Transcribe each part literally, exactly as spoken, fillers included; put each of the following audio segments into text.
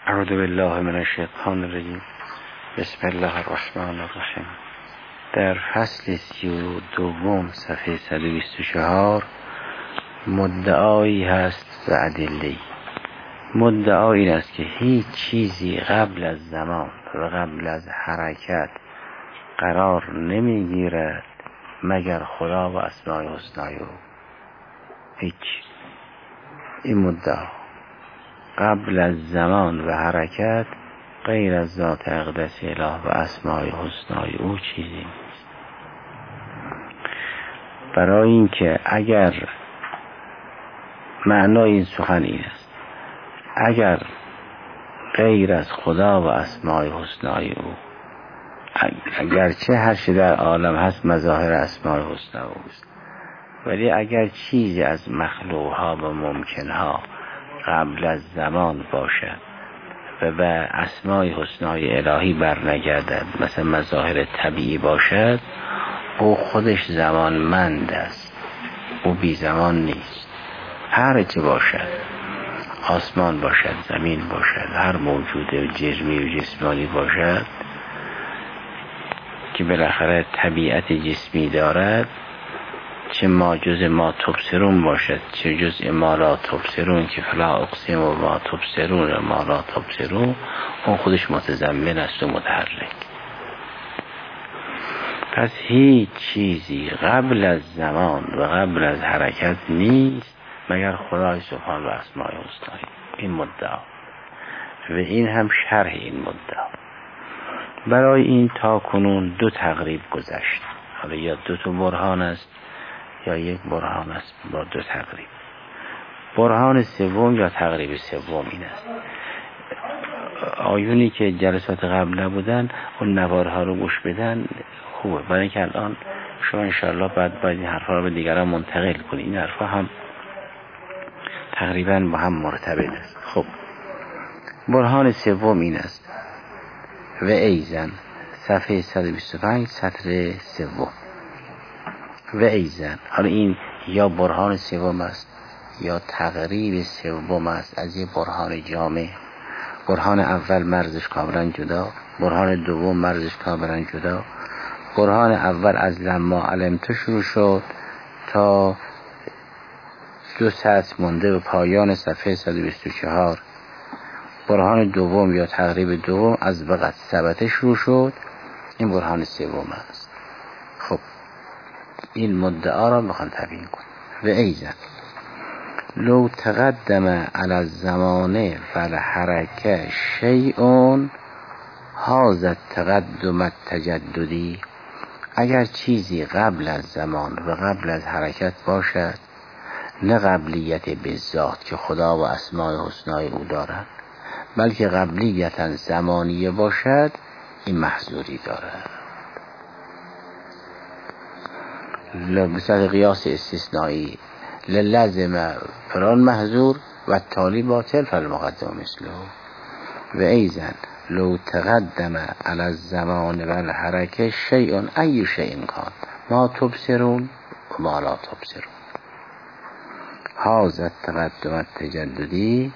اعوذ بالله من الشیطان الرجیم. بسم الله الرحمن الرحیم. در فصل سی و دوم صفحه صد و بیست و چهار مدعایی هست و ادله‌ای. مدعا این است که هیچ چیزی قبل از زمان و قبل از حرکت قرار نمیگیرد مگر خدا و اسماء الحسنی او. هیچ. این مدعا قبل از زمان و حرکت غیر از ذات اقدس اله و اسماء الحسنی او چیزی نیست. برای اینکه اگر معنای این سخن این است، اگر غیر از خدا و اسماء الحسنی او، اگرچه هر چه در عالم هست مظاهر اسماء الحسنی اوست، ولی اگر چیزی از مخلوقها و ممکنها قبل از زمان باشد و به اسماء حسنی الهی برنگردد، مثلا مظاهر طبیعی باشد، او خودش زمانمند است، او بی زمان نیست. هر چه باشد، آسمان باشد، زمین باشد، هر موجود جسمی و جسمانی باشد که بالاخره طبیعت جسمی دارد، چه ما جز ما تبصرون باشد چه جز ما لا تبصرون، که فلا اقسم و ما تبصرون و ما لا تبصرون، اون خودش متضمن است و متحرک. پس هیچ چیزی قبل از زمان و قبل از حرکت نیست مگر خدای سبحان و اسماء الحسنی. این مدعا و این هم شرح این مدعا. برای این تا کنون دو تقریب گذشت، حالا یا دو تا برهان است یا یک برهان است با دو تقریب. برهان سوم یا تقریب سوم این است. آیونی که جلسات قبل نبودن اون نوارها رو گوش بدن خوبه، برای اینکه الان شما انشاءالله بعد باید این حرفا رو به دیگران منتقل کنید. این حرفا هم تقریبا با هم مرتبط است. خب برهان سوم این است و ایزن صفحه صد و بیست و پنج سطر سوم. و ایزن، حالا این یا برهان سوم است یا تقریب سوم است از یه برهان جامع. برهان اول مرزش کاملا جدا، برهان دوم مرزش کاملا جدا. برهان اول از لما علمت شروع شد تا دو سطر مونده به پایان صفحه صد و بیست و چهار. برهان دوم یا تقریب دوم از وقت ثبت شروع شد، این برهان سوم است. خب این مدعا را میخوان تبیین کن. و ایزن لو تقدم علی الزمان فالحرکه شیء هذا تقدم التجددی. اگر چیزی قبل از زمان و قبل از حرکت باشد، نه قبلیت به ذات که خدا و اسماء حسنی او دارد، بلکه قبلیتا زمانیه باشد، این محظوری دارد. مثل قیاس استثنایی للازم فران محظور و تالی باطل فالمقدم مثله. و ایزن لو تقدم علی الزمان و الحرکه شیء ای شیء کان ما تبصرون و ما لا تبصرون هذا التقدم التجددی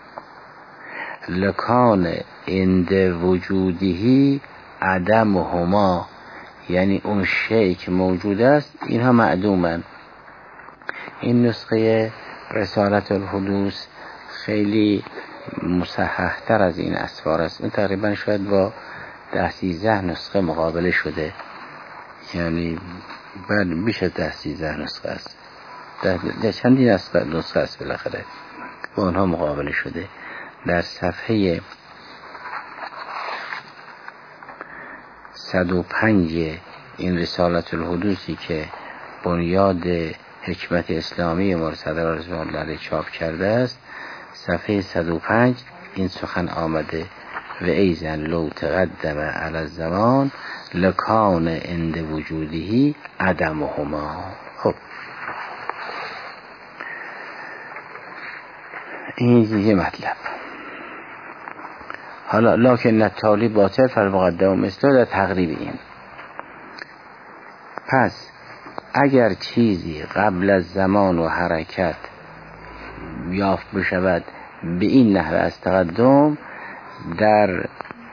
لکان عند وجوده عدمهما، یعنی اون شیء که موجود است اینها معدومن. این نسخه رسالت الحدوث خیلی مصحح تر از این اسفار است. این تقریبا شاید با ده سیزده نسخه مقابله شده، یعنی بعد بیش از ده سیزده نسخه است، ده, ده چندین نسخه است بالاخره با اونها مقابله شده. در صفحه صد و پنج این رسالت الحدوثی که بنیاد حکمت اسلامی مرتضی رضوان الله علیه چاپ کرده است، صفحه صد و پنج این سخن آمده و ایزن لو تقدم علی الزمان لکان عند وجوده عدمهما. خب این یه مطلب. حالا لکن التالی باطل فالمقدم مثله در تقریب این. پس اگر چیزی قبل از زمان و حرکت یافت بشود به این نحوه از تقدم، در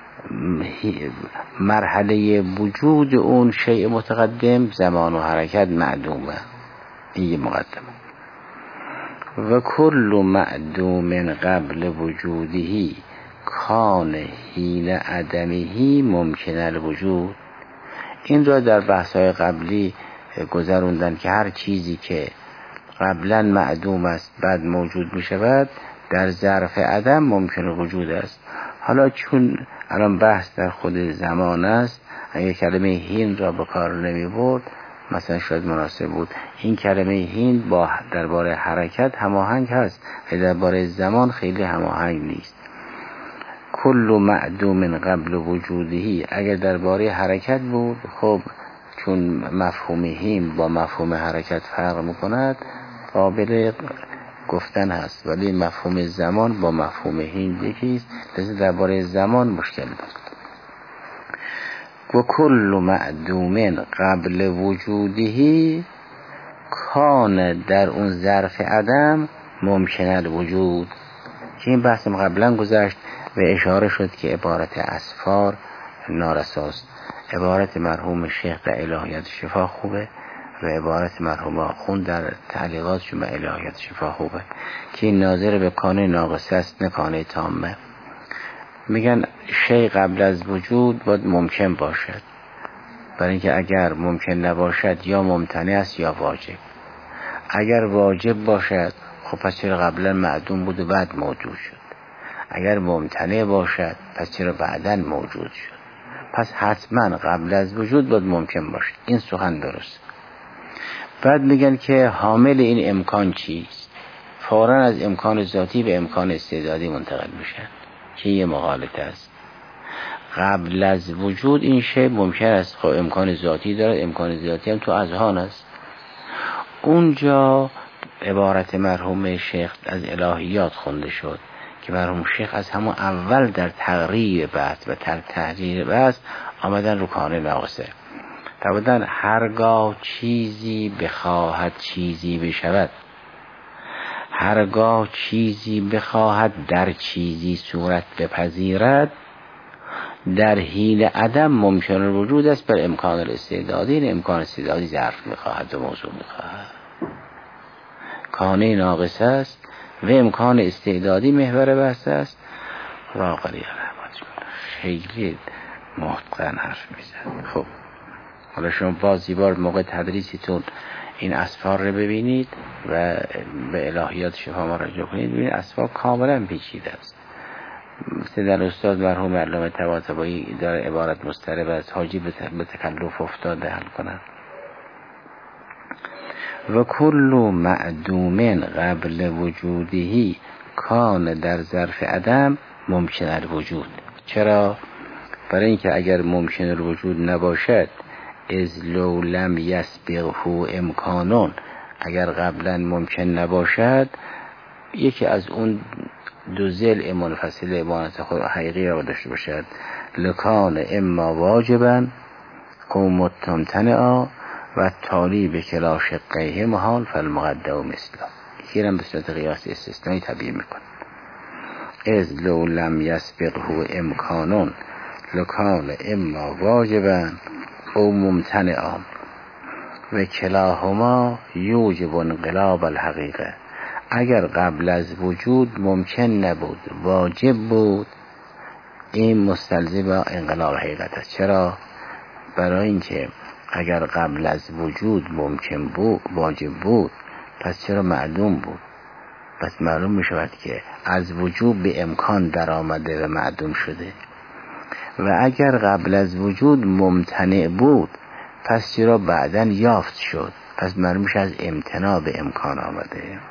مرحله وجود اون شیء متقدم زمان و حرکت معدومه. این یه مقدمه. و کل معدوم قبل وجودهی کان حین عدمهی ممکن الوجود. این را در بحث‌های قبلی گذروندن که هر چیزی که قبلا معدوم است بعد موجود می شود در ظرف عدم ممکن الوجود است. حالا چون الان بحث در خود زمان است، اگه کلمه هین را به کار نمی برد مثلا شاید مناسب بود. این کلمه هین با درباره حرکت هماهنگ هست و درباره زمان خیلی هماهنگ نیست. کل معدوم قبل وجودهی اگر درباره حرکت بود، خب چون مفهوم هین با مفهوم حرکت فرق میکند قابل گفتن هست، ولی مفهوم زمان با مفهوم هین یکیست، لذا درباره زمان مشکل دارد. و کل معدوم قبل وجودهی کان در اون ظرف عدم ممکن الوجود. که این بحثم قبلا گذشت و اشاره شد که عبارت اسفار نارساست. عبارت مرحوم شیخ در الهیات شفا خوبه و عبارت مرحوم آخوند در تعلیقاتشون به الهیات شفا خوبه که این ناظر به کانه ناقصه است نه کانه تامه. میگن شی قبل از وجود باید ممکن باشد، برای اینکه اگر ممکن نباشد یا ممتنع است یا واجب. اگر واجب باشد خب پس چرا قبلا معدوم بود و بعد موجود شد؟ اگر ممتنع باشد پس چرا بعداً موجود شد؟ پس حتما قبل از وجود باید ممکن باشد. این سخن درست. بعد میگن که حامل این امکان چیست؟ فوراً از امکان ذاتی به امکان استعدادی منتقل میشن که یه مغالطه است. قبل از وجود این شی ممکن است، خب امکان ذاتی داره، امکان ذاتی هم تو اذهان است. اونجا عبارت مرحوم شیخ از الهیات خونده شد که مرحوم شیخ از همون اول در تقریر بحث و در تحریر بحث آمدن رو کانه ناقصه. فرمودن هرگاه چیزی بخواهد چیزی بشود، هرگاه چیزی بخواهد در چیزی صورت بپذیرد، در حین عدم ممکن الوجود است بر امکان الاستعدادی. این امکان استعدادی ظرف میخواهد و موضوع میخواهد. کانه ناقص است و امکان استعدادی محور بحث است. و آقایی رحمت خیلی محتقن حرف میزن. خب حالا شما باز بار موقع تدریسیتون این اسفار رو ببینید و به الهیات شفا مراجعه کنید، ببینید اسفار کاملا پیچیده است. مثل در استاد مرحوم علامه طباطبایی داره عبارت مضطرب از حاجی به تکلف افتاده حل کنن. و کل معدوم قبل وجودهی کان در ظرف عدم ممکن الوجود. چرا؟ برای اینکه اگر ممکن الوجود نباشد، از لو لم یسبقه امکانون، اگر قبلا ممکن نباشد یکی از اون دو ضلع منفصل عبارت خود حقیقی را داشته باشد، لکان اما واجبا او ممتنعا و تالی به کلا شقیه محال فالمقدم مثلا. یکی را به صورت قیاس استثنایی تعبیر میکن. از لو لم یسبقه امکانون لکان اما واجبا او ممتنعا و کلاهما یوجب انقلاب الحقیقه. اگر قبل از وجود ممکن نبود واجب بود، این مستلزم انقلاب حقیقت است. چرا؟ برای اینکه اگر قبل از وجود ممکن بود واجب بود پس چرا معدوم بود؟ پس معلوم می شود که از وجود به امکان در آمده و معدوم شده. و اگر قبل از وجود ممتنع بود پس چرا بعداً یافت شد؟ پس معلوم میشه از امتناع به امکان آمده.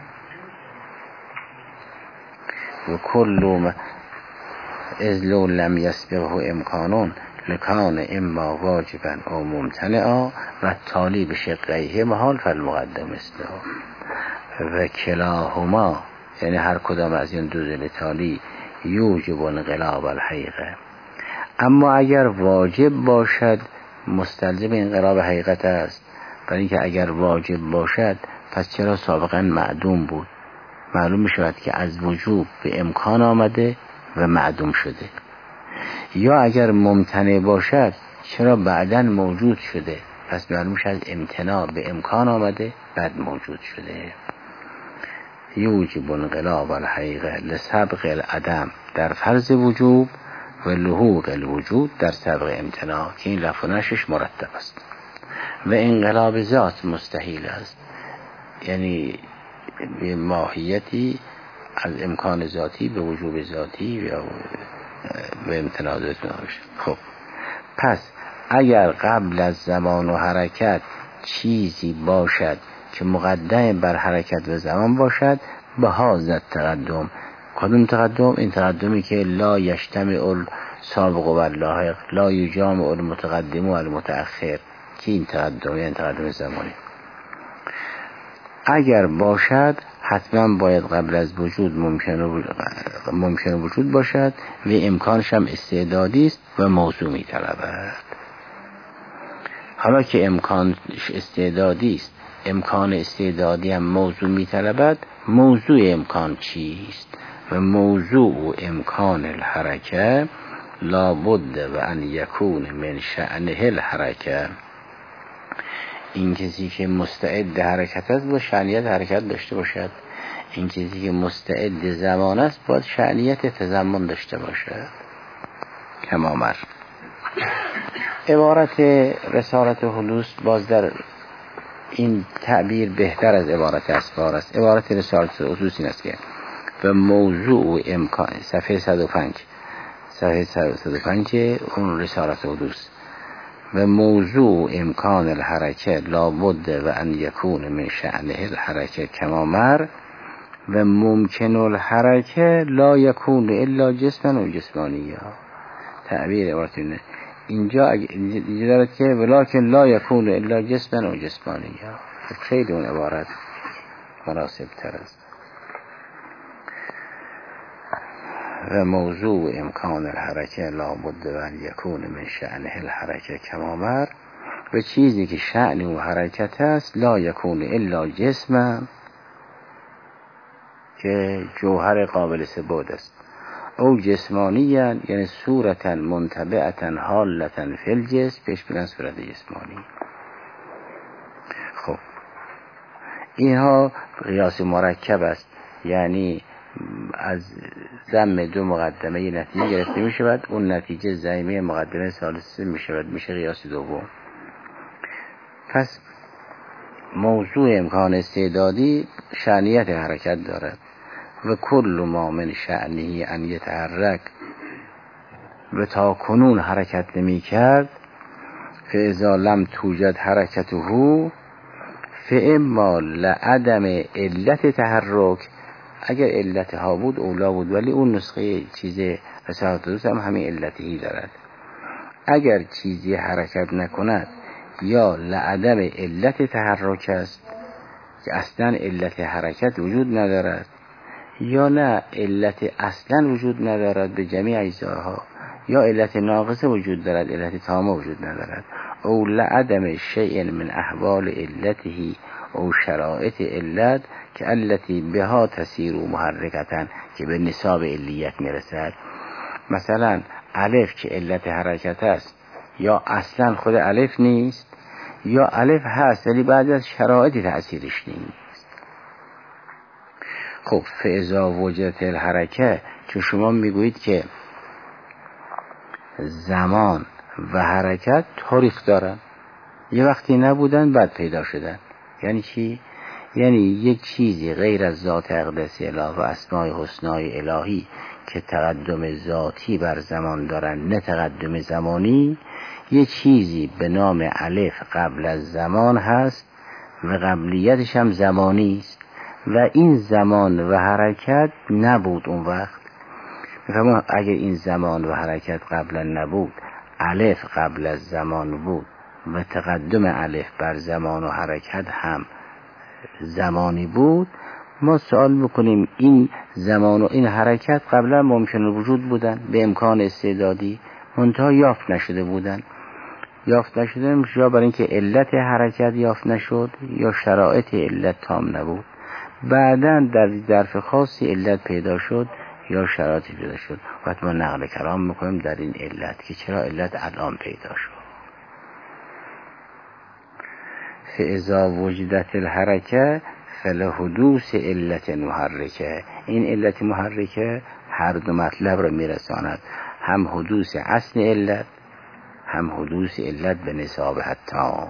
و کل از لو لم یسبقه امکانون لکان اما واجبا او ممتنعا و تالی به شقیه محال فالمقدم مثله. و کلاهما یعنی هر کدام از این دو ضلع تالی یوجب انقلاب الحقیقه. اما اگر واجب باشد مستلزم انقلاب حقیقت است، برای اینکه اگر واجب باشد پس چرا سابقا معدوم بود؟ معلوم می شود که از وجوب به امکان آمده و معدوم شده، یا اگر ممتنع باشد چرا بعداً موجود شده، پس معلوم شد امتناع به امکان آمده بعد موجود شده. یوجب انقلاب الحقیقه لسبق العدم در فرض وجوب و لحوق الوجود در سبق امتناع، که این رفع و نشرش مرتب است. و انقلاب ذات مستحیل است، یعنی به ماهیتی از امکان ذاتی به وجوب ذاتی یا به امتناع ذاتی نمیشه. خب پس اگر قبل از زمان و حرکت چیزی باشد که مقدم بر حرکت و زمان باشد، به هذا تقدم. کدوم تقدم؟ این تقدمی که لا یجتمع السابق و اللاحق، لا یجامع المتقدم و المتأخر، که این تقدم یعنی تقدم زمانی. اگر باشد حتما باید قبل از وجود ممکن ممکن وجود باشد و امکانش هم استعدادی است و موضوع می طلبد. حالا که امکانش استعدادی است، امکان استعدادی هم موضوع می طلبد، موضوع امکان چیست؟ و موضوع امکان الحرکه لابد و ان یکون من شأنه الحرکه. این کسی که مستعد حرکت است باید شأنیت حرکت داشته باشد. این کسی که مستعد زمان است باید شأنیت تضمن داشته باشد. کما مر عبارت رسالت حدوث باز در این تعبیر بهتر از عبارت اسفار است. عبارت رسالت حدوث این است که و موضوع امکان، صفحه صد و پنج صفحه صد و پنج اون رسالت حدوث، و موضوع امکان الحرکه لابد و ان یکون من شأنه الحرکه کما مر و ممکن الحرکه لا یکون الا جسما و جسمانیه. تعبیر عبارت اینه اینجا اینجا دارد که ولکن لا یکون الا جسما و جسمانیه. خیلی اون عبارت مناسب تر است. و موضوع امکان الحرکه لابد و ان یکون من شأنه الحرکه کما مر، و چیزی که شأن و حرکت است لا یکون الا جسم، که جوهر قابل ثبات است، او جسمانیاً یعنی صورتا منطبعتا حالتا فی الجسم، پیش بینن صورت جسمانی. خب اینها قیاس مرکب است، یعنی از ضم دو مقدمه یه نتیجه گرفته می شود، اون نتیجه ضمیمه مقدمه ثالثه می شود، میشه قیاس دوم. پس موضوع امکان استعدادی شأنیت حرکت دارد و کل ما من شأنه ان یتحرک، و تا کنون حرکت نمی کرد، فاذا لم توجد حرکته فاما لعدم علت تحرک، اگر علت ها بود اولا بود، ولی اون نسخه چیز رسالت دوست هم همین علتی دارد. اگر چیزی حرکت نکند یا لعدم علت تحرک است که اصلا علت حرکت وجود ندارد، یا نه علت اصلا وجود ندارد به جمیع اجزاها، یا علت ناقصه وجود دارد علت تامه وجود ندارد، او لعدم شیء من احوال علته او شرائط علت که علتی بها تسیر و محرکتن، که به نصاب علیت میرسد. مثلا الف که علت حرکت است، یا اصلا خود الف نیست، یا الف هست ولی بعد از شرایط تأثیرش نیست. خب فاذا وجدت الحرکه، چون شما میگویید که زمان و حرکت تاریخ دارن، یه وقتی نبودن بعد پیدا شدن. یعنی چی؟ یعنی یک چیزی غیر از ذات اقدس اله و اسماء حسنای الهی که تقدم ذاتی بر زمان دارن نه تقدم زمانی، یه چیزی به نام الف قبل از زمان هست و قبلیتش هم زمانی است و این زمان و حرکت نبود اون وقت. میفهمم اگر این زمان و حرکت قبلا نبود، الف قبل از زمان بود و تقدم الف بر زمان و حرکت هم زمانی بود، ما سوال میکنیم این زمان و این حرکت قبلا ممکن وجود بودن به امکان استعدادی، منتها یافت نشده بودن. یافت نشده یا برای اینکه علت حرکت یافت نشد یا شرایط علت تام نبود. بعداً در ظرف خاصی علت پیدا شد یا شرایطی پیدا شد، وقتی ما نقل کلام میکنیم در این علت که چرا علت الان پیدا شد. فاذا وجدت الحرکه فلحدوث علت محرکه. این علت محرکه هر دو مطلب را میرساند، هم حدوث اصل علت هم حدوث علت به نساب حتی.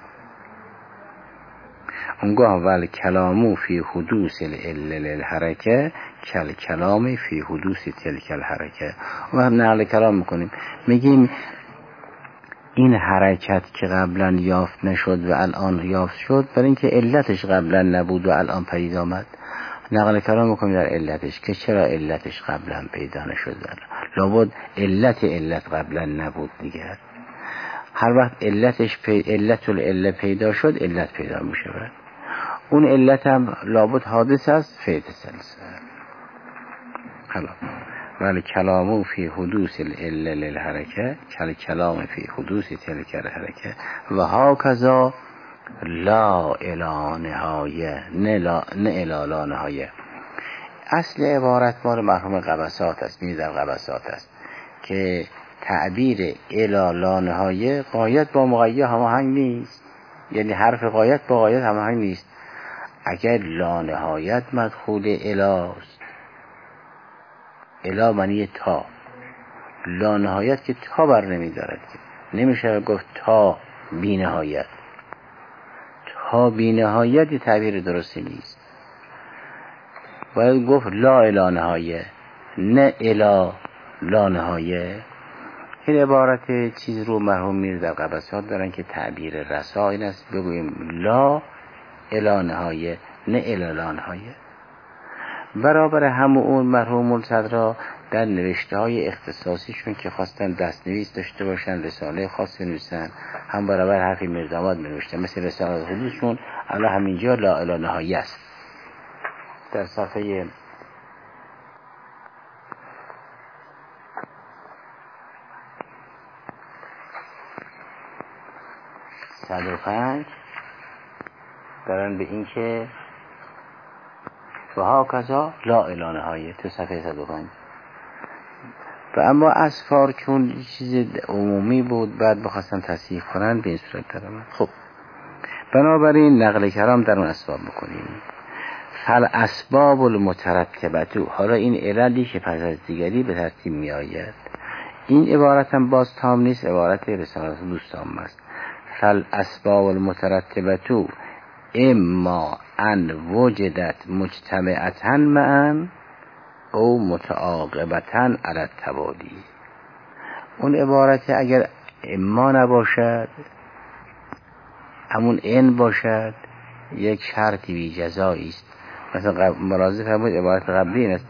اونگاه ول کلامو فی حدوث العلل الحرکه کل کلام فی حدوث تلک الحرکه. و هم نقل کلام میکنیم، میگیم این حرکت که قبلا یافت نشد و الان یافت شد برای اینکه علتش قبلا نبود و الان پدید آمد. نقل کلام میکنیم در علتش که چرا علتش قبلا پیدا نشد، لابد علت علت قبلا نبود دیگر. هر وقت علتش پی... علت العله پیدا شد علت پیدا میشه، اون علت هم لابد حادث است فیت سلسل. حالا ولی کلامو فی حدوث العله للحرکه کل کلام فی حدوث تلک الحرکه و هاکذا لا الی نهایه نه لا نه الی لا نهایه. اصل عبارت مال مرحوم قبسات است، میزر قبسات است که تعبیر الی لا نهایه غایت با مقید هماهنگ نیست، یعنی حرف غایت با غایت هماهنگ نیست. اگر لا نهایت مدخول الاست، الا معنی تا، لا نهایت که تا بر نمی دارد، که نمیشه گفت تا بی نهایت. تا بی نهایت تعبیر درستی نیست، باید گفت لا الا نهایه نه الا لا نهایه. این عبارت چیز رو مرحوم میرزا قبسات دارن که تعبیر رسا این است بگوییم لا الا نهایه نه الا لا نهایه. برابر همون اون مرحوم الصدرا در نوشته های اختصاصیشون که خواستن دستنویس داشته باشن، رساله خاص نویسن، هم برابر حرفی مرزاماد نوشته، مثل رساله حدودشون الان همینجا لا الا نهایه است. در صفحه صد و پنج دارن به این که و ها کذا لا الی نهایه تو صفحه صد و پنج. و اما اسفار که اون چیز عمومی بود بعد بخواستن تصحیح کنن به این صورت دارم. خب بنابراین نقل کلام در اون اسباب بکنیم. فل اسباب المترتبتو، حالا این عللی که پس از دیگری به ترتیب می آید. این عبارت هم باز تام نیست، عبارت رسالت دوستان است. فل اسباب المترتبتو اما ان وجدت مجتمعتاً معاً او متعاقبتاً علی التوالی. اون عبارت اگر اما نباشد همون ان باشد یک شرطی بی جزایی است. مثلا ملاحظه فرمود عبارت قبلی این است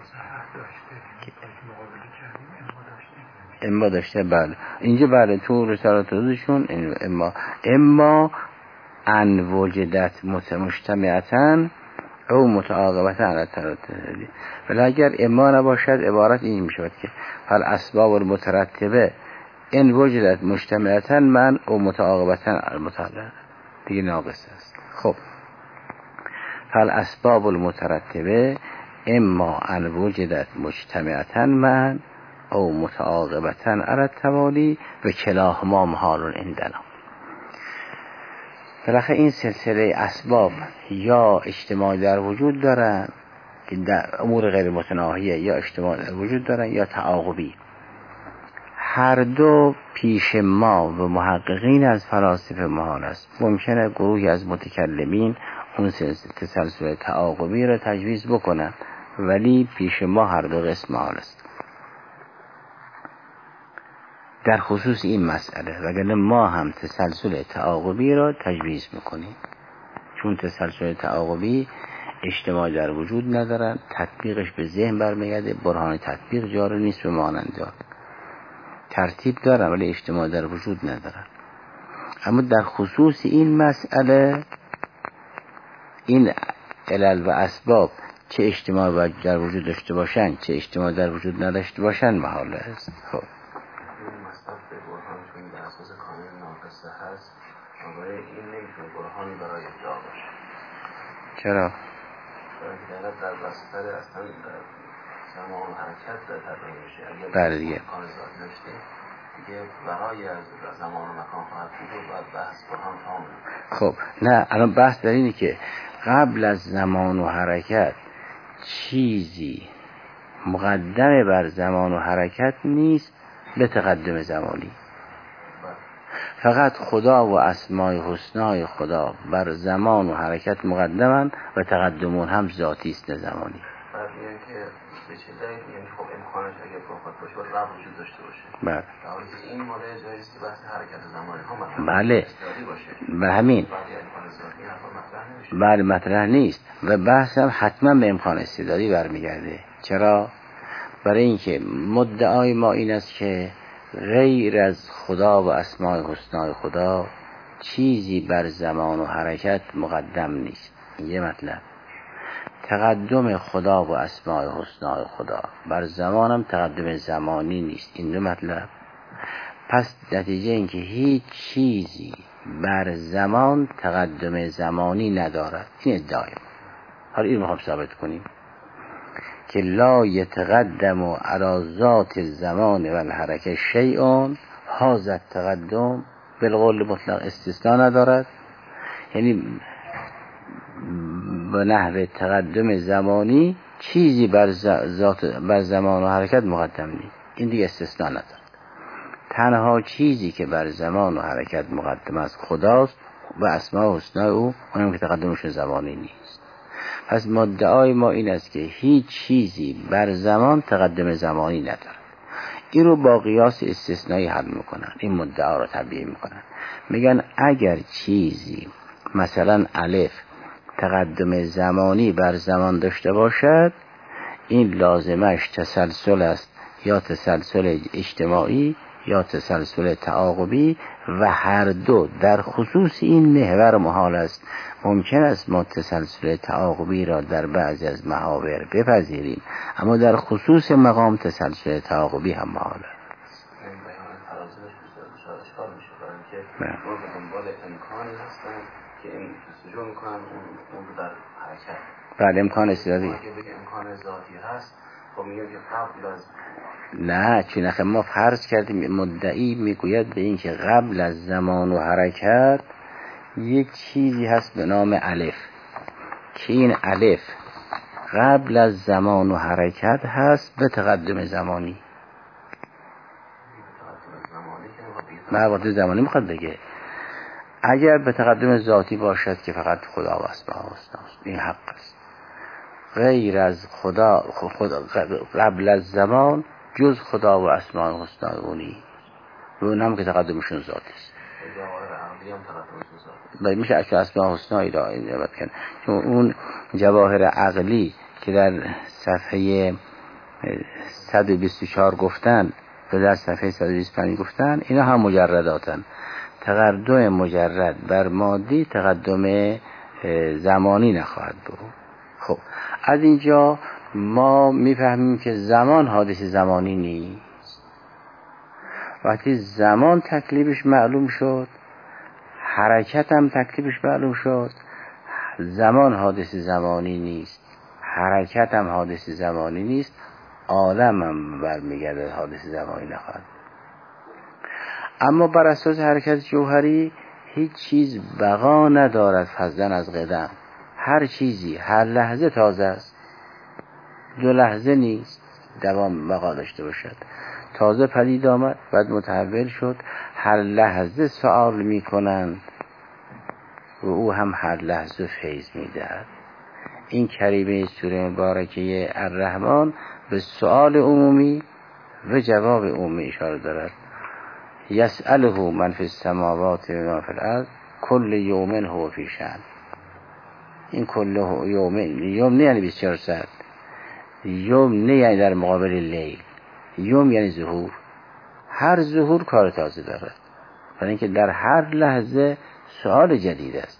اما داشته. بله اینجا بله تو رسالت روزشون اما اما ان وجدت مجتمعتاً او متعاقبتاً علی التوالی. ولی اگر اما نباشد عبارت این میشود که فل اسباب المترتبه ان وجدت مجتمعتاً من او متعاقبتاً علی المتعاقبه، دیگه ناقص است. خب فل اسباب المترتبه اما ان وجدت مجتمعتاً من او متعاقبتاً علی التوالی و کلاهما محال عندنا. بالاخره این سلسله اسباب یا اجتماع در وجود دارن که در امور غیر متناهیه، یا اجتماع در وجود دارن یا تعاقبی. هر دو پیش ما و محققین از فلاسفه محال است. ممکنه گروهی از متکلمین اون تسلسل تعاقبی را تجویز بکنن، ولی پیش ما هر دو قسم محال است در خصوص این مسئله. وگرنه ما هم تسلسل تعاقبی را تجویز میکنیم، چون تسلسل تعاقبی اجتماع در وجود ندارن، تطبیقش به ذهن برمیگرده، برهان تطبیق جاری نیست به مانند ترتیب دارن ولی اجتماع در وجود ندارن. اما در خصوص این مسئله این علل و اسباب چه اجتماع در وجود داشته باشن چه اجتماع در وجود نداشته باشن محال است. خب اساس کامل ناقصه هست، برای این نمیتونه برهانی برای ادعا باشه. چرا؟ برای که در بستر اصلا زمان و حرکت در تغییر میشه. اگر بله دیگه امکان ذاتی داشته دیگه برای از زمان و مکان خواهد بود و باید بحث با هم تمام. خب نه الان بحث در اینه که قبل از زمان و حرکت چیزی مقدم بر زمان و حرکت نیست به تقدم زمانی. فقط خدا و اسمای حسنای خدا بر زمان و حرکت مقدمن و تقدمون هم ذاتی است نه زمانی. بعد میگن که به چه دلیل یعنی خب امکانش اگه بخواد باشه باید قبل وجود داشته باشه. بله. در حالی که این مورد جایی است که بحث حرکت زمانی ها مطرح بله. به همین. بله مطرح نیست و بحث هم حتما به امکان استعدادی برمیگرده. چرا؟ برای اینکه مدعای ما این است که غیر از خدا و اسماء حسنای خدا چیزی بر زمان و حرکت مقدم نیست. یه مطلب. تقدم خدا و اسماء حسنای خدا بر زمان هم تقدم زمانی نیست. این دو مطلب. پس نتیجه این که هیچ چیزی بر زمان تقدم زمانی ندارد. این ادعای ما. حالا این میخوام ثابت کنیم که لا یتقدم علی ذات الزمان و الحرکه شیء هذا التقدم بالقول مطلق استثناء ندارد. یعنی به نحو تقدم زمانی چیزی بر ذات بر زمان و حرکت مقدم نیست. این دیگه استثناء ندارد. تنها چیزی که بر زمان و حرکت مقدم است خداست و اسماء حسنا او، اونم که تقدمش زمانی نیست. پس مدعای ما این است که هیچ چیزی بر زمان تقدم زمانی ندارد. این رو با قیاس استثنایی حل میکنن. این مدعا رو تبیین میکنن. میگن اگر چیزی مثلا الف تقدم زمانی بر زمان داشته باشد این لازمش تسلسل است، یا تسلسل اجتماعی یا تسلسل تعاقبی و هر دو در خصوص این محور محال است. ممکن است ما تسلسل تعاقبی را در بعضی از محاور بپذیریم اما در خصوص مقام تسلسل تعاقبی هم محال است. بعد امکان استعدادی اگه بگه امکان ذاتی هست خب میگه که قبل از نه چون اخه ما فرض کردیم مدعی میگوید به این که قبل از زمان و حرکت یک چیزی هست به نام الف که این الف قبل از زمان و حرکت هست به تقدم زمانی. مربوط زمانی میخواد بگه اگر به تقدم ذاتی باشد که فقط خدا و اسماء حسناست این حق است. غیر از خدا, خدا قبل از زمان جز خدا و اسماء حسنا اونی و اون هم که تقدمشون ذاتی است. باید میشه اشیا اسماء حسنایی را اینجا کنه چون اون جواهر عقلی که در صفحه صد و بیست و چهار گفتن و در صفحه صد و بیست و پنج گفتن اینا هم مجرداتن. تقدم مجرد بر مادی تقدم زمانی نخواهد بود. خب از اینجا ما میفهمیم که زمان حادث زمانی نیست. وقتی زمان تکلیفش معلوم شد حرکت هم تکلیفش معلوم شد. زمان حادث زمانی نیست، حرکت هم حادث زمانی نیست، عالم هم برمیگرده حادث زمانی نخواهد. اما بر اساس حرکت جوهری هیچ چیز بقا ندارد فضلا از قدم. هر چیزی هر لحظه تازه است، دو لحظه نیست دوام بقا داشته باشد. تازه پدید آمد بعد متحول شد، هر لحظه سؤال می کنند و او هم هر لحظه فیض می دهد. این کریمه سوره مبارکه الرحمن به سؤال عمومی و جواب عمومی اشاره دارد. یسأله من فی السماوات و من فی الارض کل یوم هو فی شأن. این کل یوم یوم نه یعنی بیست و چهار ساعت، یوم نه یعنی در مقابل لیل، یوم یعنی ظهور. هر ظهور کار تازه دارد برای اینکه در هر لحظه سؤال جدید است.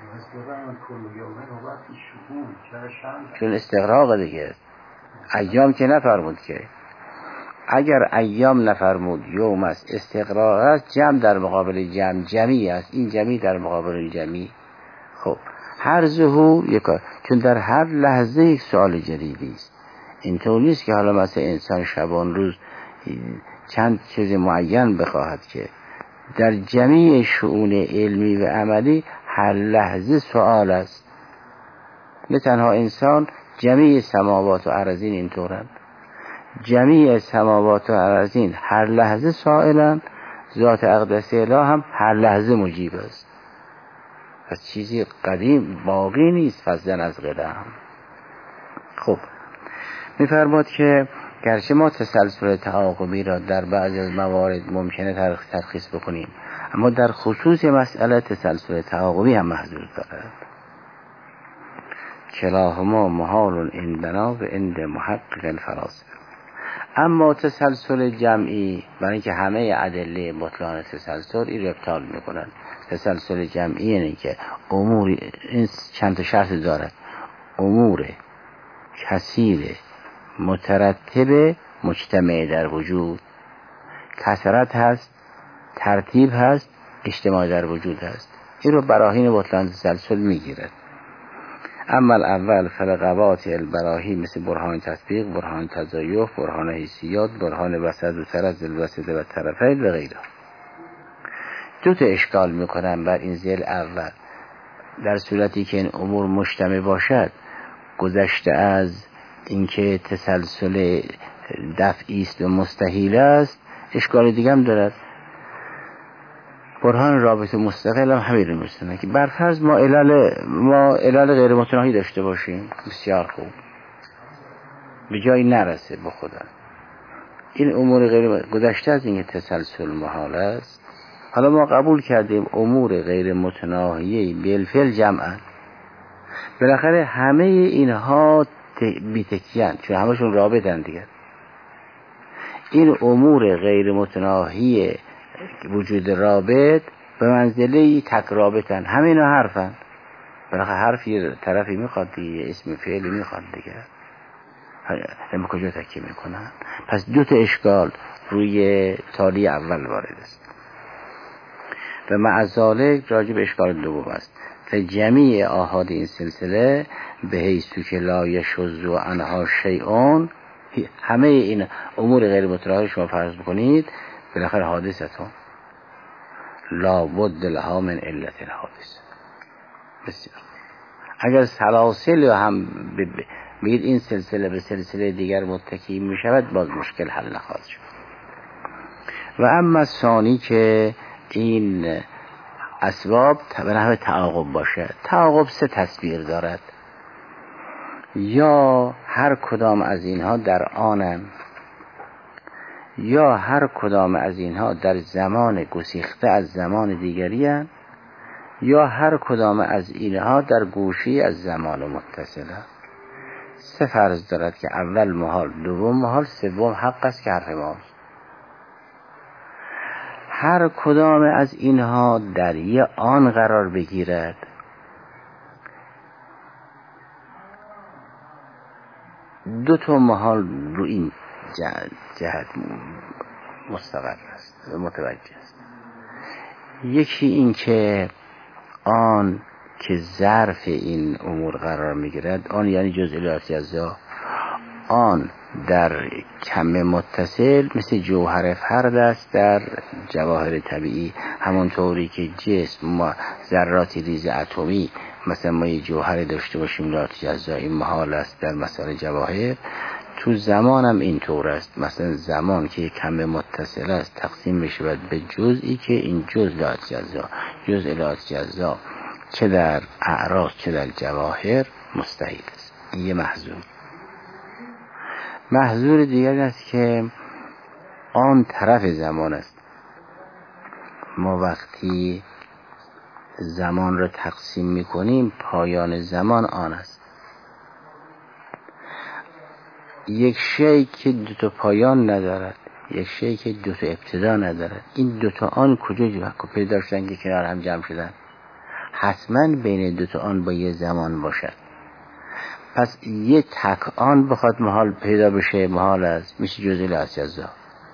چون استغراق دیگه ایام که نفرمود که اگر ایام نفرمود یوم است استغراق است، جمع در مقابل جمع جمعی است، این جمعی در مقابل جمعی. خب هر ظهور یک کار، چون در هر لحظه یک سؤال جدیدی است. اینطور نیست که حالا مثلا انسان شبان روز چند چیز معین بخواهد که در جمیع شؤون علمی و عملی هر لحظه سوال است. نه تنها انسان، جمیع سماوات و ارضین اینطورند. جمیع سماوات و ارضین هر لحظه سائلند، ذات اقدس اله هم هر لحظه مجیب است. پس چیزی قدیم باقی نیست فضلا از قدم. خب می‌فرماد که گرچه ما تسلسل تعاقبی را در بعضی از موارد ممکنه ترخیص بکنیم، اما در خصوص مسئله تسلسل تعاقبی هم محظور دارد. کلاهما محال عندنا و عند محقق الفراسه. اما تسلسل جمعی، برای اینکه همه ادله بطلان تسلسل این ابطال میکنن. تسلسل جمعی یعنی که امور این چند تا شرط داره: امور کثیر مترتب مجتمع در وجود، کثرت هست، ترتیب هست، اجتماع در وجود هست. این رو براهین بطلان تسلسل میگیرد. اما الاول فلقوات البراهی مثل برهان تطبیق، برهان تضایف، برهان حیثیات، برهان وسط و طرز الوسط و طرفین و غیره. دو تا اشکال میکنن بر این ذیل اول. در صورتی که این امور مجتمع باشد، گذشته از اینکه تسلسل دفعی است و مستحیل است، اشکال دیگه هم دارد. برهان رابطه مستقل هم همین رو میستنه که برفرض ما علل ما علل غیر متناهی داشته باشیم، بسیار خوب، به جایی نرسه به خدا. این امور غیر گذشته از اینکه تسلسل محال است، حالا ما قبول کردیم امور غیر متناهی بالفعل جمعن، بالاخره همه اینها بیتکیان، چون همشون رابطن دیگه. این امور غیر متناهی وجود رابط به منزله تک رابطن، همه اینا حرفن. بالاخره حرف یه طرفی میخواد دیگه، اسم فعلی میخواد دیگه. همه کجا تکیه میکنن؟ پس دو تا اشکال روی تالی اول وارد است و معذالک راجب اشکال دوم است. فجمیع آحاد این سلسله به حیث که لا یشذ عنها شیئون، همه این امور غیر متناهی شما فرض بکنید بالاخره حادثتون لا بد لها من علت الحادثه. بسیار اگر سلاسل هم بگید این سلسله به سلسله دیگر متکی می شود، باز مشکل حل نخواهد شد. و اما ثانی که این اسباب به نحو تعاقب باشه. تعاقب سه تصویر دارد: یا هر کدام از اینها در آنن، یا هر کدام از اینها در زمان گسیخته از زمان دیگری هن، یا هر کدام از اینها در گوشی از زمان متصله. سه فرض دارد که اول محال، دوم محال، سوم حق است که حرف ماست. هر کدام از اینها در یه آن قرار بگیرد، دو تا محال رو این جهت مستقر است و متوجه است. یکی این که آن که ظرف این امور قرار میگیرد، آن یعنی جزء الهی از ذات، آن در کم متصل مثل جوهر فرد است در جواهر طبیعی، همونطوری که جسم ما ذراتی ریز اتمی مثلا ما یه جوهر داشته باشیم لاتی جزایی محال است در مسائل جواهر، تو زمان هم اینطور است. مثلا زمان که کم متصل است تقسیم بشه به جزئی که این جز لاتی جزا جز لاتی جزا چه در اعراض چه در جواهر مستحیل است. این یه محظور. محظور دیگر است که آن طرف زمان است. ما وقتی زمان را تقسیم میکنیم پایان زمان آن است. یک شی که دو تا پایان ندارد، یک شی که دو تا ابتدا ندارد، این دو تا آن کجا پیدا شدن که کنار هم جمع شدن؟ حتما بین دو تا آن با یه زمان باشد. پس یه تک آن بخواد محال پیدا بشه محال است، میشه جزئی لحظه.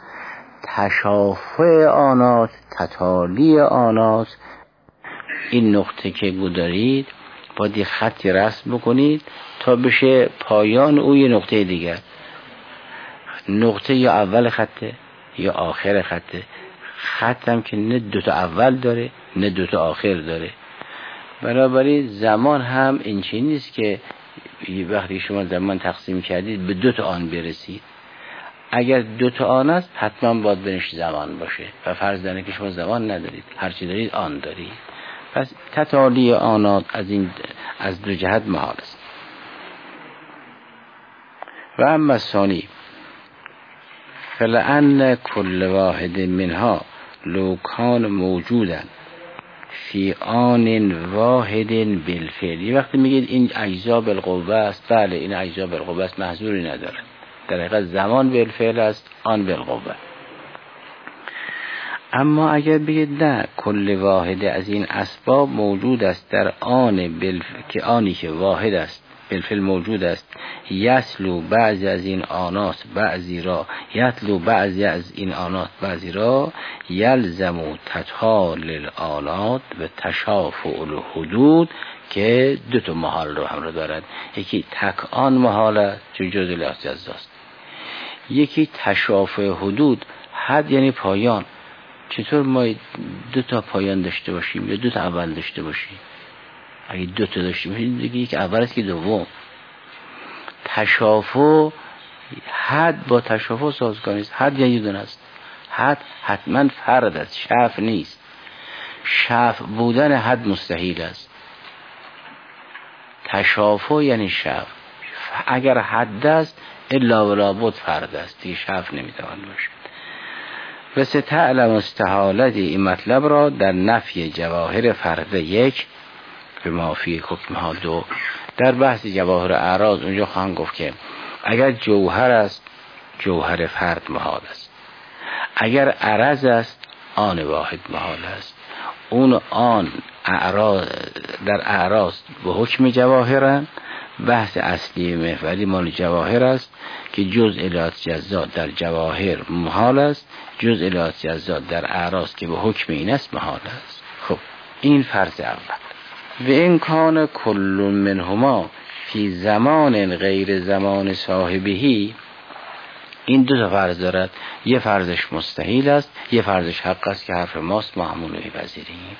تشافع آنات، تتالی آنات، این نقطه که گذارید باید یه خطی رسم بکنید تا بشه پایان او یه نقطه دیگر. نقطه یا اول خطه یا آخر خطه. خط هم که نه دوتا اول داره نه دوتا آخر داره. بنابراین زمان هم این چیز نیست که وقتی شما زمان تقسیم کردید به دوتا آن برسید. اگر دوتا آن است حتما باید بینش زمان باشه و فرض داره که شما زمان ندارید، هرچی دارید آن دارید. پس تتالی آنات از این از دو جهت محال است. و اما ثانی فلأن کل واحد منها لو کان موجودا فی آن واحد بالفعل. یه وقتی میگید این اجزا بالقوه است، بله این اجزا بالقوه است، محظوری نداره. در حقیقت زمان بالفعل است، آن بالقوه. اما اگر بگید نه کل واحد از این اسباب موجود است در آن بالف... که آنی که واحد است بالفعل موجود است، یسلو بعضی از این آنات بعضی را، یتلو بعضی از این آنات بعضی را، یلزمو تتال الآلات و تشافع الحدود، که دو تا محال رو هم رو دارد. یکی تک آن محال است که جز الاعتزاست، یکی تشافع حدود. حد یعنی پایان. چطور ما دو تا پایان داشته باشیم یا دو تا اول داشته باشیم؟ اگه دو تا داشتیم دیگه یک اول است که دوم. تشافع حد با تشافع سازگار نیست. حد یعنی دو است. حد حتما فرد است، شفع نیست. شفع بودن حد مستحیل است. تشافع یعنی شفع. اگر حد است الا ولا بد فرد است، دیگه شفع نمیتوان باشد. و ستعلم استحالت این مطلب را در نفی جواهر فرد یک به مافی حکمها دو. در بحث جواهر اعراض اونجا خواهم گفت که اگر جوهر است جوهر فرد محال است، اگر عرض است آن واحد محال است. اون آن اعراض در اعراض به حکم جواهرن. بحث اصلی محوری مال جواهر است که جز الات جزاد در جواهر محال است، جز الات جزاد در اعراض که به حکم این است محال است. خب این فرض اول. و این کان کل منهما فی زمان غیر زمان صاحبهی. این دو تا فرض دارد، یه فرضش مستحیل است، یه فرضش حق است که حرف ماست محمول می‌پذیریم.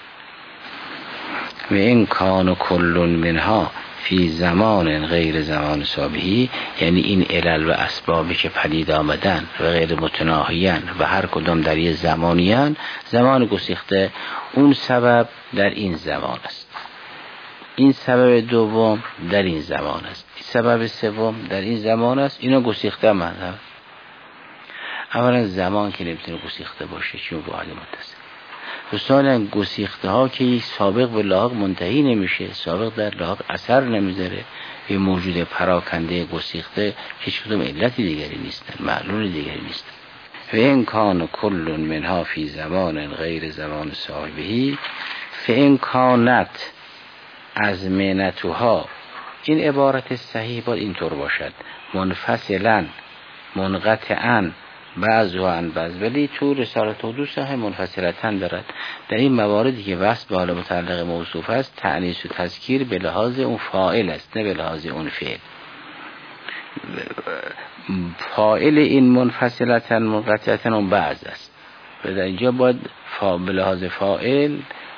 و این کان کل منها فی زمان غیر زمان صاحبهی، یعنی این علل و اسبابی که پدید آمدن و غیر متناهیان و هر کدام در یه زمانیان، زمان گسیخته اون سبب در این زمان است، این سبب دوم در این زمان است، این سبب سوم در این زمان است. اینا گسیخته مذهب. اولا زمان که نمیتونه گسیخته باشه چون واحد متصل. دوستان گسیخته ها که یک سابق به لاحق منتهی نمیشه، سابق در لاحق اثر نمیذاره، یه موجود پراکنده گسیخته هیچ کدوم علتی دیگری نیستن، معلول دیگری نیستن. و این کان کل منها فی زمان غیر زمان صاحبهی فین کانت از منتوها. این عبارت صحیح باید اینطور باشد، منفصلا منقطعا بعضها عن بعض، ولی تو رسالت حدود صحیح منفصلتاً دارد. در این مواردی که وصف به حال متعلق موصوف است تأنیث و تذکیر به لحاظ اون فاعل است نه به لحاظ اون فعل. فاعل این منفصلتاً منقطعتاً اون بعض است و در اینجا باید فا به لحاظ فاعل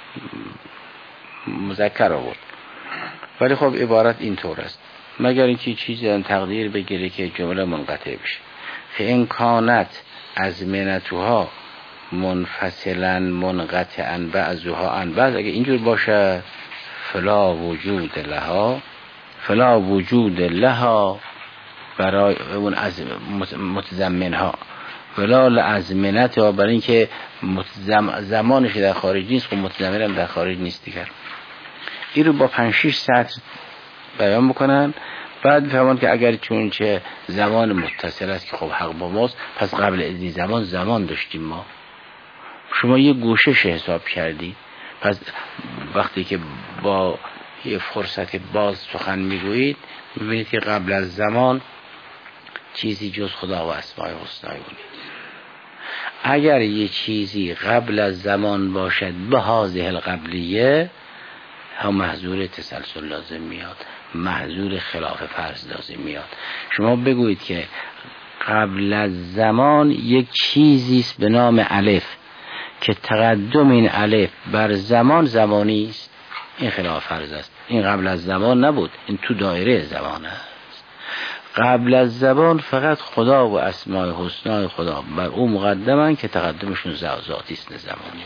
مذکر آورد. ولی خب عبارت اینطور است، مگر اینکه چیزی تقدیر بگیره که جمله منقطع بشه. فإن کانت از منتوها منفصلا منقطعا بعضها عن بعض، اگه اینجور باشه فلا وجود لها، فلا وجود لها برای اون از متضمنها، ولا لازمنتها برای اینکه زمانش در خارج نیست، خب متضمن هم در خارج نیست دیگر. این رو با پنج شش سطر بیان بکنن. بعد فهمون که اگر چون چه زمان متصل است که خب حق با ماست، پس قبل از این زمان زمان داشتیم ما. شما یه گوشش حساب کردی، پس وقتی که با یه فرصت باز سخن میگویید میبینید که قبل از زمان چیزی جز خدا و اسماء الحسنا نیست. اگر یه چیزی قبل از زمان باشد به هذه القبلیه، هم محظور تسلسل لازم میاد، محظور خلاف فرض لازم میاد. شما بگویید که قبل از زمان یک چیزی است به نام الف که تقدم این الف بر زمان زمانی است. این خلاف فرض است. این قبل از زمان نبود، این تو دایره زمان است. قبل از زمان فقط خدا و اسماء حسنا خدا بر او مقدمن که تقدمشون ذاتی است، زمانی.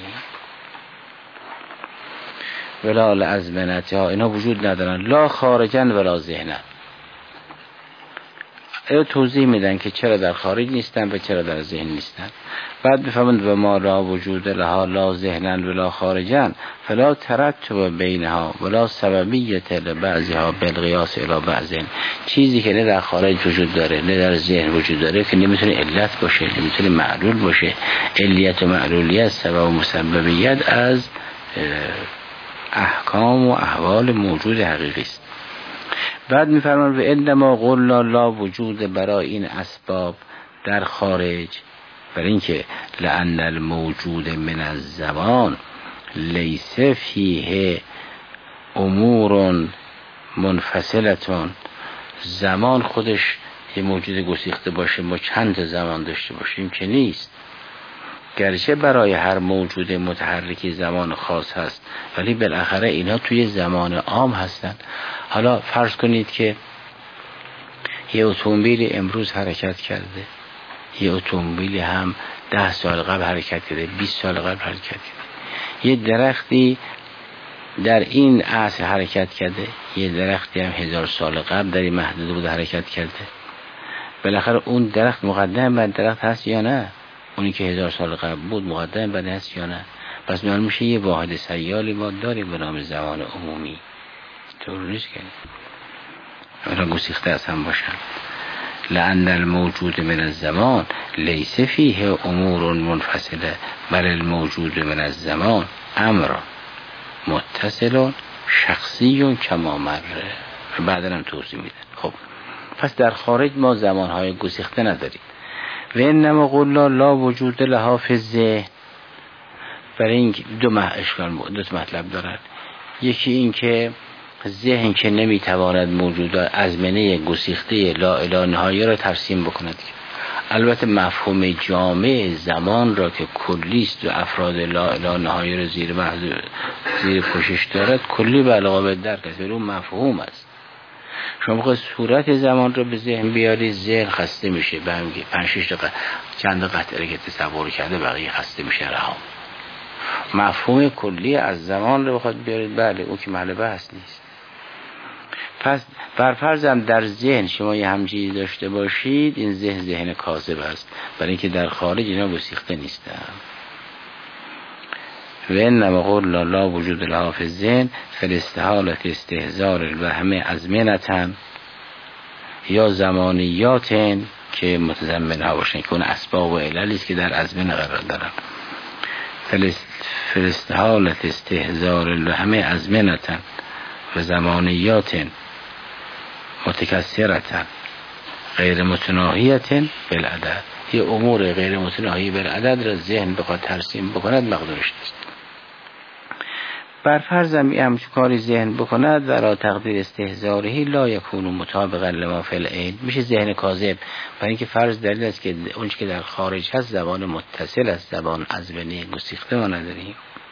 ولا لازمنتها اینا وجود ندارن، لا خارجن ولا ذهنن. اینو توضیح میدن که چرا در خارج نیستن و چرا در ذهن نیستن. بعد بفهمند و ما لا وجود لها لا ذهنن ولا خارجن فلا ترتب بینها ولا سببیت لبعضها بالقیاس الی بعض. چیزی که نه در خارج وجود داره نه در ذهن وجود داره که نمیتونه علت باشه، نمیتونه معلول باشه. علیت و معلولیت، سبب و مسببیت از احکام و احوال موجود حقیقی است. بعد میفرمان و انما قلنا لا وجود برای این اسباب در خارج، برای اینکه لأن الموجود من الزمان لیس فیه امور منفصلتون. زمان خودش یه موجود گسیخته باشه، ما چند زمان داشته باشیم که نیست. گرچه برای هر موجود متحرکی زمان خاص هست، ولی بالاخره اینا توی زمان عام هستن. حالا فرض کنید که یه اتومبیل امروز حرکت کرده، یه اتومبیل هم ده سال قبل حرکت کرده، بیست سال قبل حرکت کرده. یه درختی در این عصر حرکت کرده، یه درختی هم هزار سال قبل در این محدوده بود حرکت کرده. بالاخره اون درخت مقدم بر درخت هست یا نه؟ اونی که هزار سال قبل بود مقدم بر هست یا نه؟ پس معلوم میشه یه واحد سیالی ما داریم به نام زمان عمومی. طور نیست که اونا گسیخته از هم باشن. لأن الموجود من الزمان لیس فیه امور منفصله بل الموجود من الزمان امر متصل شخصی کما مره. بعدا هم توضیح میدن. خب پس در خارج ما زمانهای گسیخته نداریم. و انما قلنا لا وجود لها فی الذهن. برای این دو اشکال دو مطلب دارد. یکی این که ذهن که نمیتواند موجودات ازمنه گسیخته لا اله نهایه را ترسیم بکند. البته مفهوم جامع زمان را که کلی است و افراد لا اله نهایه را زیر محضور زیر پوشش دارد کلی به علاوه درک است، ولی اون مفهوم است. شما بخواید صورت زمان رو به ذهن بیاری، ذهن خسته میشه. به همین پنج شش دقیقه چند قطعه که تصور کرده بقیه خسته میشه رها. مفهوم کلی از زمان رو بخواد بیارید، بله اون که محل بحث نیست. پس بر فرضم در ذهن شما یه همچیزی داشته باشید، این ذهن ذهن کاذب است، برای اینکه در خارج اینا گسیخته نیستن. و انما قلنا لا وجود لها فی الذهن فالاستحالة استحضار الوهم ازمنة یا زمانیات که متضمن ها باشن که اون اسباب و عللی است که در ازمنه قرار دارن. فالاستحالة استحضار الوهم ازمنة و زمانیات متکثرة غیر متناهیت بالعدد. یه امور غیر متناهی بالعدد را ذهن بخواد ترسیم بکند مقدورش نیست. بر فرضم یه همچون کاری ذهن بکند و را تقدیر استحضارهی لا یکون مطابقا لما فی العین، میشه ذهن کاذب. برای اینکه فرض دلیل است که اون که در خارج هست زبان متصل است، زبان ازمنه گسیخته ما نداریم.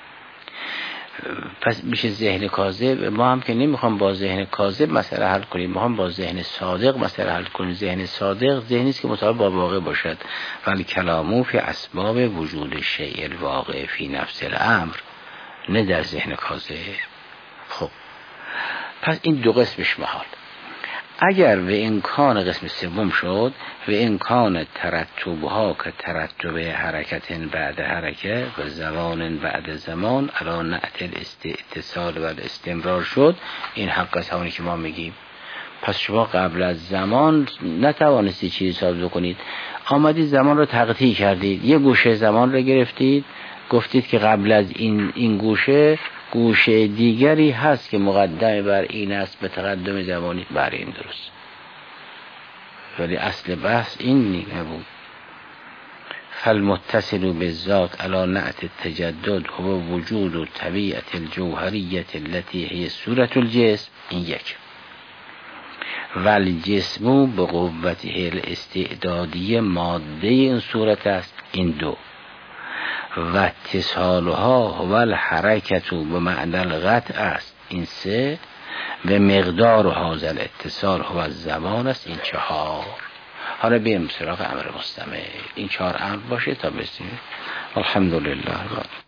پس میشه ذهن کاذب. ما هم که نمیخوام با ذهن کاذب مسئله حل کنیم، ما هم با ذهن صادق مسئله حل کنیم. ذهن صادق ذهنی است که مطابق با واقع باشد. ولی کلامو فی اسباب وجود شیء الواقع فی نفس الامر، نه در ذهن کاذب. خب پس این دو قسمش محال. اگر و امکان قسم سوم شد و امکان ترتبها که ترتب حرکت بعد حرکت و زمان بعد زمان علا نعت الاتصال و الاستمرار شد، این حق است همونی که ما میگیم. پس شما قبل از زمان نتوانستی چیزی ثابت کنید، آمدید زمان رو تقطیع کردید، یه گوشه زمان رو گرفتید، گفتید که قبل از این این گوشه گوشه دیگری هست که مقدم بر این است به تقدم زمانی. برای این درست، ولی اصل بحث این نبود. فالمتصل بالذات علی نعت التجدد هو وجود و طبیعت الجوهریت التي هي صورت الجسم. این یک. ولی جسمو به قوت الاستعدادی ماده این صورت است، این دو. و اتصالها و الحرکتو به معنی القطع است، این سه. و مقدار حاصل اتصال و زمان است، این چهار. حالا بریم سراغ امر مستمر. این چهار امر باشه تا بسیم. الحمدلله.